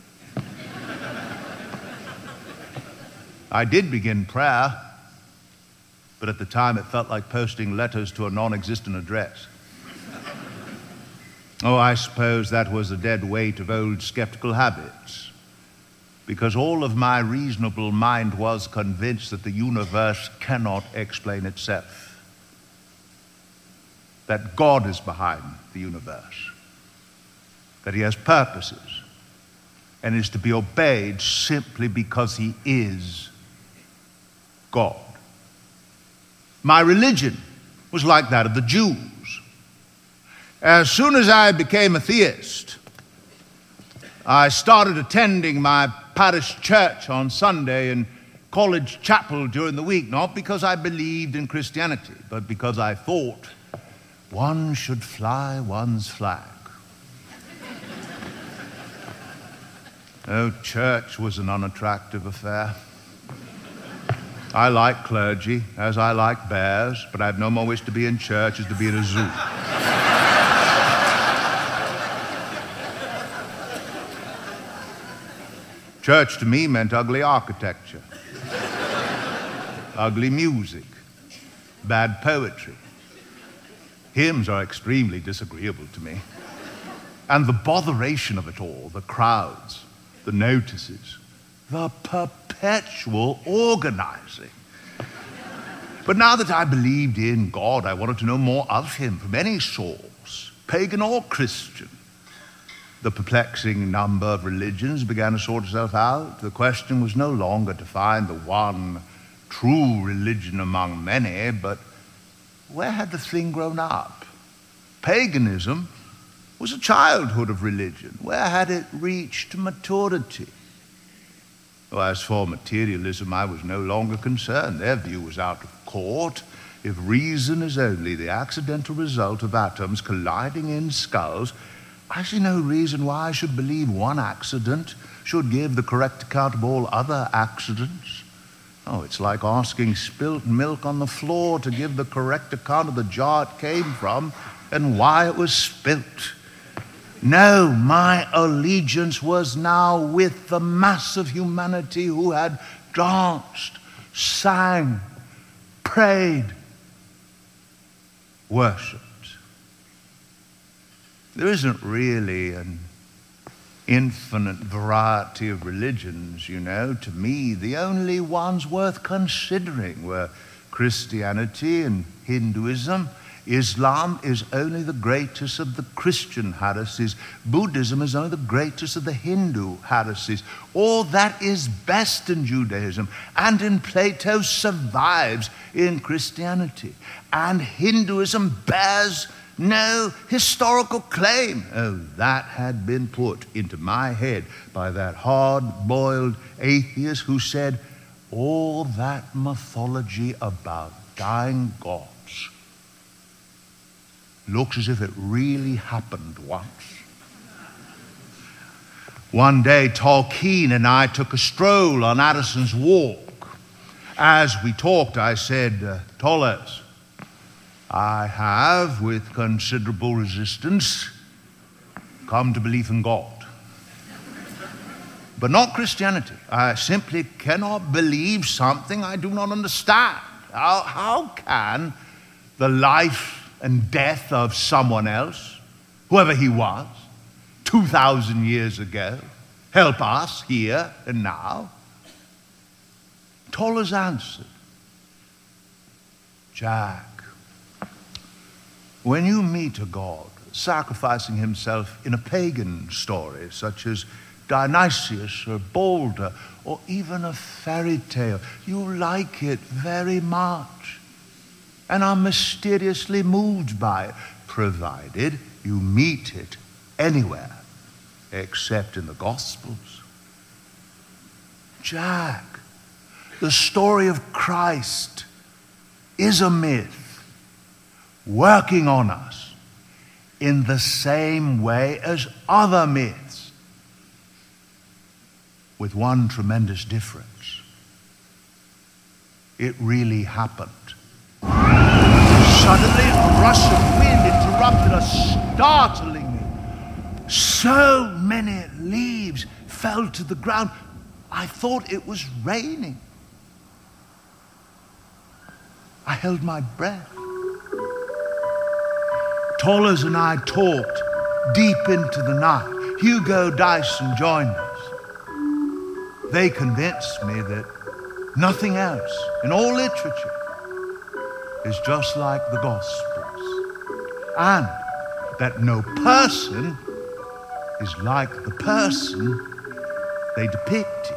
I did begin prayer, but at the time it felt like posting letters to a non-existent address. Oh, I suppose that was the dead weight of old skeptical habits, because all of my reasonable mind was convinced that the universe cannot explain itself, that God is behind the universe, that he has purposes and is to be obeyed simply because he is God. My religion was like that of the Jews. As soon as I became a theist, I started attending my parish church on Sunday and college chapel during the week, not because I believed in Christianity, but because I thought one should fly one's flag. Oh, church was an unattractive affair. I like clergy, as I like bears, but I have no more wish to be in church as to be at a zoo. Church to me meant ugly architecture, ugly music, bad poetry. Hymns are extremely disagreeable to me. And the botheration of it all, the crowds, the notices, the perpetual organizing. But now that I believed in God, I wanted to know more of him from any source, pagan or Christian. The perplexing number of religions began to sort itself out. The question was no longer to find the one true religion among many, but where had the thing grown up? Paganism was a childhood of religion. Where had it reached maturity? Well, as for materialism, I was no longer concerned. Their view was out of court. If reason is only the accidental result of atoms colliding in skulls, I see no reason why I should believe one accident should give the correct account of all other accidents. Oh, it's like asking spilt milk on the floor to give the correct account of the jar it came from and why it was spilt. No, my allegiance was now with the mass of humanity who had danced, sang, prayed, worshipped. There isn't really an infinite variety of religions, you know. To me, the only ones worth considering were Christianity and Hinduism. Islam is only the greatest of the Christian heresies. Buddhism is only the greatest of the Hindu heresies. All that is best in Judaism and in Plato survives in Christianity. And Hinduism bears no historical claim. Oh, that had been put into my head by that hard-boiled atheist who said, all that mythology about dying gods looks as if it really happened once. One day, Tolkien and I took a stroll on Addison's Walk. As we talked, I said, uh, Tollers, I have, with considerable resistance, come to believe in God. But not Christianity. I simply cannot believe something I do not understand. How, how can the life and death of someone else, whoever he was, two thousand years ago, help us here and now? Tollers answered, Jack, when you meet a God sacrificing himself in a pagan story, such as Dionysius or Balder, or even a fairy tale, you like it very much and are mysteriously moved by it, provided you meet it anywhere except in the Gospels. Jack, the story of Christ is a myth working on us in the same way as other myths, with one tremendous difference. It really happened. Suddenly, a rush of wind interrupted us startlingly. So many leaves fell to the ground, I thought it was raining. I held my breath. Tollers and I talked deep into the night. Hugo Dyson joined us. They convinced me that nothing else in all literature is just like the Gospels, and that no person is like the person they depicted.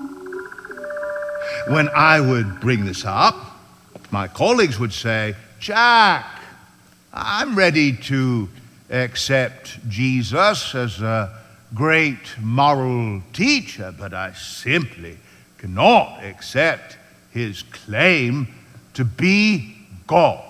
When I would bring this up, my colleagues would say, Jack, I'm ready to accept Jesus as a great moral teacher, but I simply cannot accept his claim to be God.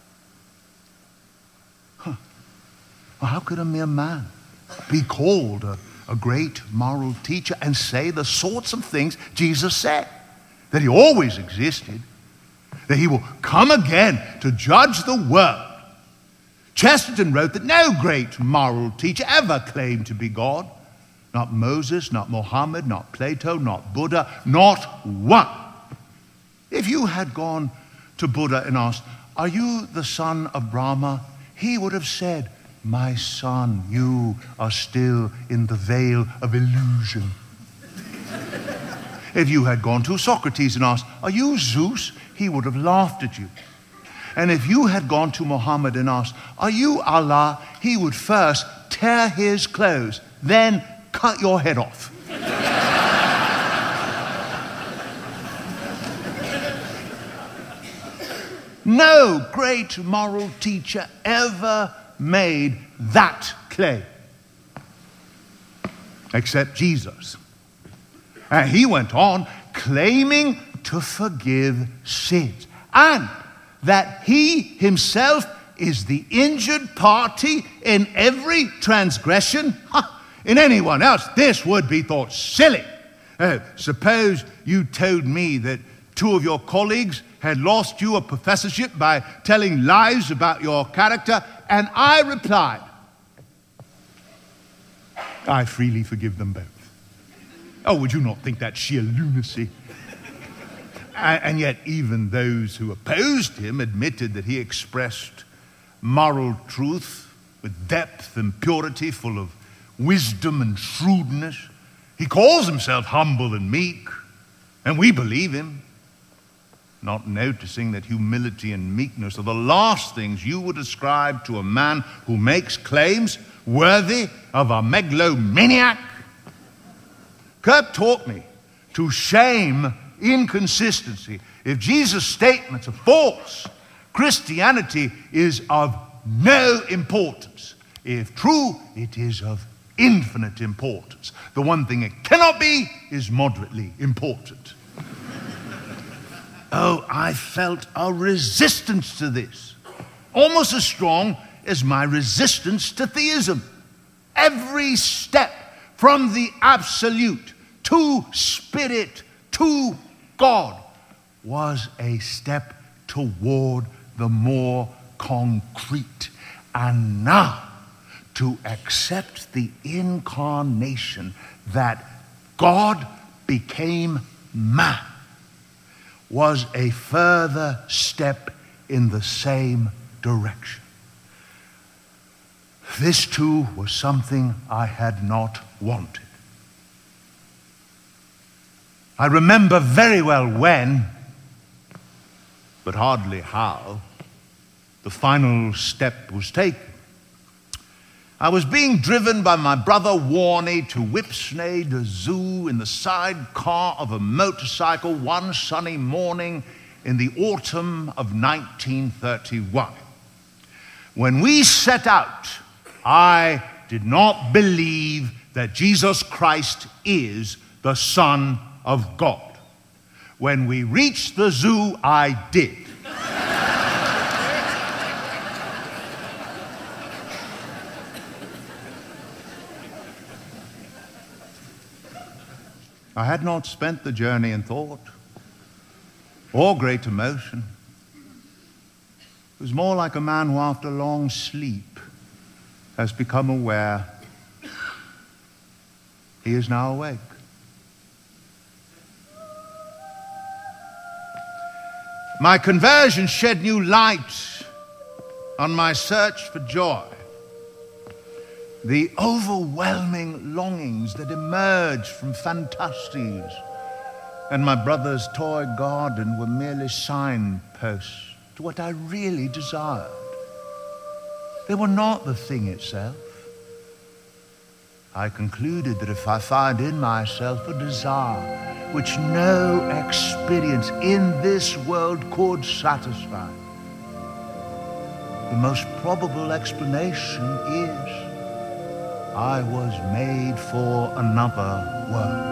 Huh. Well, how could a mere man be called a, a great moral teacher and say the sorts of things Jesus said? That he always existed, that he will come again to judge the world. Chesterton wrote that no great moral teacher ever claimed to be God. Not Moses, not Muhammad, not Plato, not Buddha, not one. If you had gone to Buddha and asked, are you the son of Brahma? He would have said, my son, you are still in the veil of illusion. If you had gone to Socrates and asked, are you Zeus? He would have laughed at you. And if you had gone to Muhammad and asked, are you Allah? He would first tear his clothes, then cut your head off. No great moral teacher ever made that claim, except Jesus. And he went on claiming to forgive sins, and that he himself is the injured party in every transgression. In anyone else, this would be thought silly. Uh, suppose you told me that two of your colleagues had lost you a professorship by telling lies about your character, and I replied, I freely forgive them both. Oh, would you not think that sheer lunacy? and, and yet even those who opposed him admitted that he expressed moral truth with depth and purity, full of wisdom and shrewdness. He calls himself humble and meek, and we believe him, not noticing that humility and meekness are the last things you would ascribe to a man who makes claims worthy of a megalomaniac. Kirk taught me to shame inconsistency. If Jesus' statements are false, Christianity is of no importance. If true, it is of infinite importance. The one thing it cannot be is moderately important. Oh, I felt a resistance to this, almost as strong as my resistance to theism. Every step from the absolute to spirit to God was a step toward the more concrete. And now, to accept the incarnation, that God became man, was a further step in the same direction. This too was something I had not wanted. I remember very well when, but hardly how, the final step was taken. I was being driven by my brother Warney to Whipsnade Zoo in the sidecar of a motorcycle one sunny morning in the autumn of nineteen thirty-one. When we set out, I did not believe that Jesus Christ is the Son of God. When we reached the zoo, I did. I had not spent the journey in thought or great emotion. It was more like a man who, after long sleep, has become aware he is now awake. My conversion shed new light on my search for joy. The overwhelming longings that emerged from Phantastes and my brother's toy garden were merely signposts to what I really desired. They were not the thing itself. I concluded that if I find in myself a desire which no experience in this world could satisfy, the most probable explanation is I was made for another world.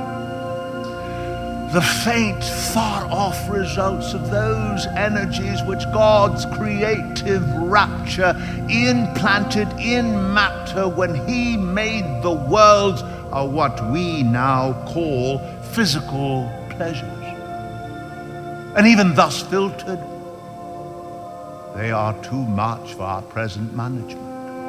The faint, far-off results of those energies which God's creative rapture implanted in matter when he made the worlds are what we now call physical pleasures. And even thus filtered, they are too much for our present management.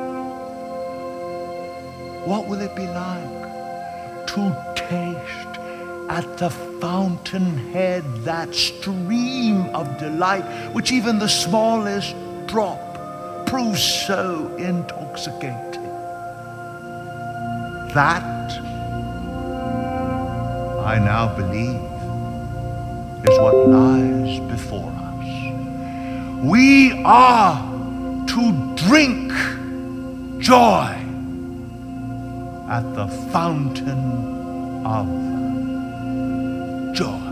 What will it be like to taste at the fountainhead that stream of delight which even the smallest drop proves so intoxicating? That, I now believe, is what lies before us. We are to drink joy at the fountain of joy.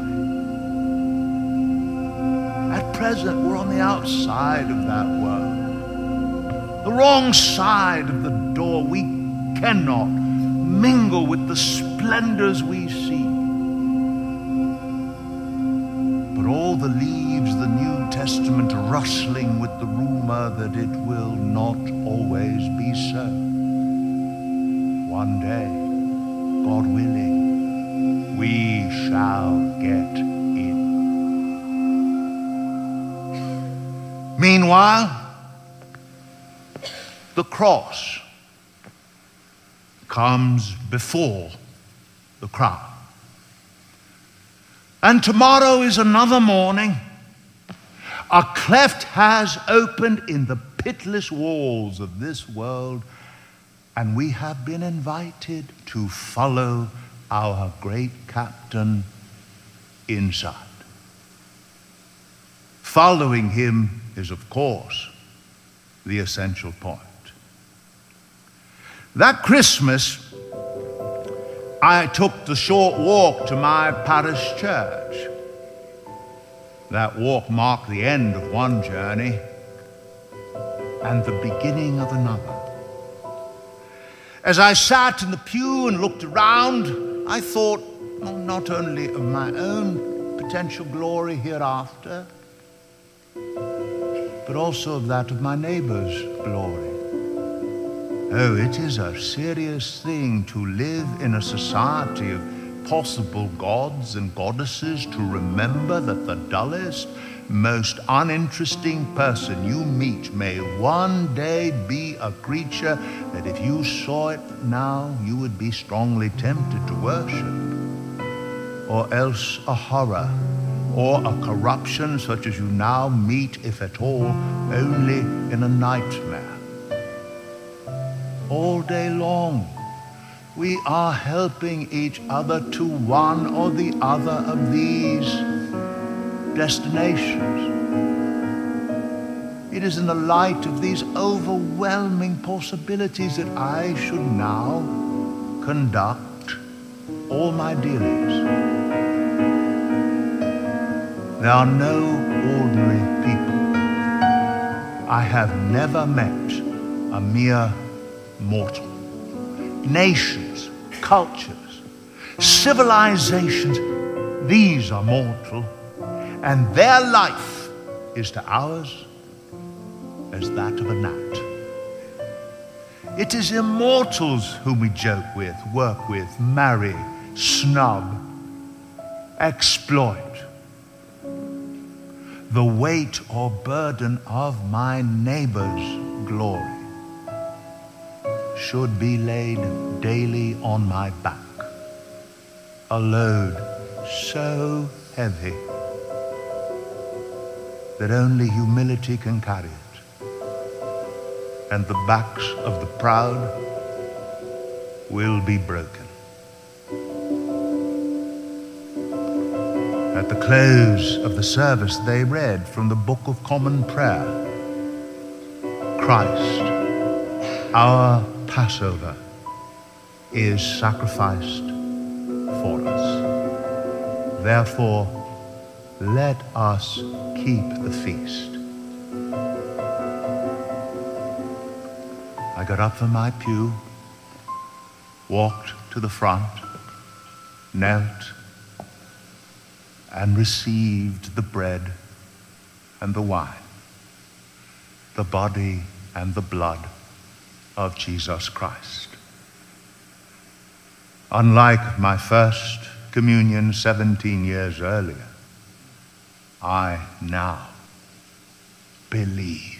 At present, we're on the outside of that world, the wrong side of the door. We cannot mingle with the splendors we see. But all the leaves the New Testament rustling with the rumor that it will not always be so. One day, God willing, we shall get in. Meanwhile, the cross comes before the crown. And tomorrow is another morning. A cleft has opened in the pitiless walls of this world, and we have been invited to follow our great captain inside. Following him is, of course, the essential point. That Christmas, I took the short walk to my parish church. That walk marked the end of one journey and the beginning of another. As I sat in the pew and looked around, I thought well, not only of my own potential glory hereafter, but also of that of my neighbor's glory. Oh, it is a serious thing to live in a society of possible gods and goddesses, to remember that the dullest, most uninteresting person you meet may one day be a creature that if you saw it now, you would be strongly tempted to worship, or else a horror, or a corruption such as you now meet, if at all, only in a nightmare. All day long, we are helping each other to one or the other of these destinations. It is in the light of these overwhelming possibilities that I should now conduct all my dealings. There are no ordinary people. I have never met a mere mortal. Nations, cultures, civilizations, these are mortal, and their life is to ours as that of a gnat. It is immortals whom we joke with, work with, marry, snub, exploit. The weight or burden of my neighbor's glory should be laid daily on my back, a load so heavy that only humility can carry it, and the backs of the proud will be broken. At the close of the service, they read from the Book of Common Prayer, Christ, our Passover, is sacrificed for us. Therefore, let us keep the feast. I got up from my pew, walked to the front, knelt, and received the bread and the wine, the body and the blood of Jesus Christ. Unlike my first communion seventeen years earlier, I now believe.